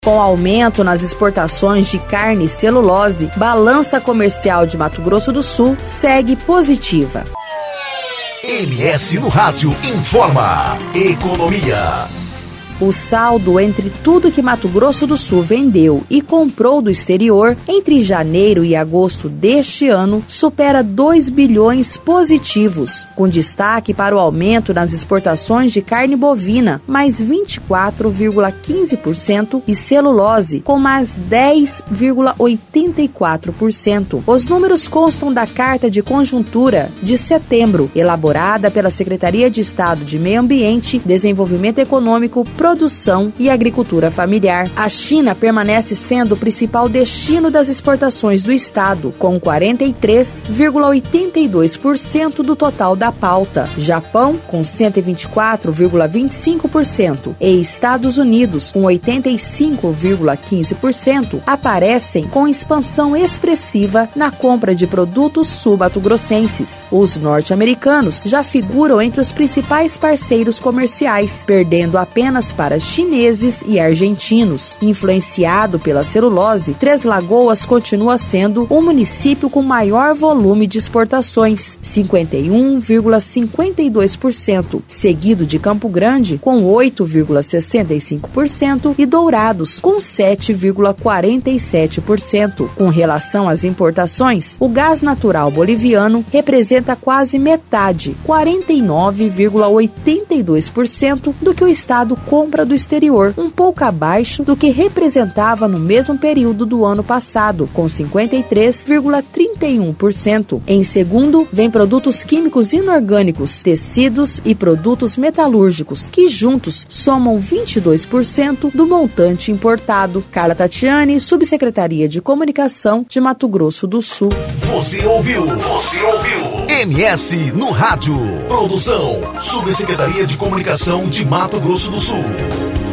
Com aumento nas exportações de carne e celulose, balança comercial de Mato Grosso do Sul segue positiva. MS no Rádio informa Economia. O saldo entre tudo que Mato Grosso do Sul vendeu e comprou do exterior entre janeiro e agosto deste ano supera 2 bilhões positivos, com destaque para o aumento nas exportações de carne bovina, mais 24,15%, e celulose, com mais 10,84%. Os números constam da Carta de Conjuntura de setembro, elaborada pela Secretaria de Estado de Meio Ambiente, Desenvolvimento Econômico, Produção e Agricultura Familiar. A China permanece sendo o principal destino das exportações do estado, com 43,82% do total da pauta. Japão, com 124,25%, e Estados Unidos, com 85,15%, aparecem com expansão expressiva na compra de produtos sul-mato-grossenses. Os norte-americanos já figuram entre os principais parceiros comerciais, perdendo apenas para chineses e argentinos. Influenciado pela celulose, Três Lagoas continua sendo o município com maior volume de exportações, 51,52%, seguido de Campo Grande, com 8,65%, e Dourados, com 7,47%. Com relação às importações, o gás natural boliviano representa quase metade, 49,82%, do que o estado compra do exterior, um pouco abaixo do que representava no mesmo período do ano passado, com 53,31%. Em segundo, vem produtos químicos inorgânicos, tecidos e produtos metalúrgicos, que juntos somam 22% do montante importado. Carla Tatiani, Subsecretaria de Comunicação de Mato Grosso do Sul. Você ouviu MS no Rádio. Produção, Subsecretaria de Comunicação de Mato Grosso do Sul.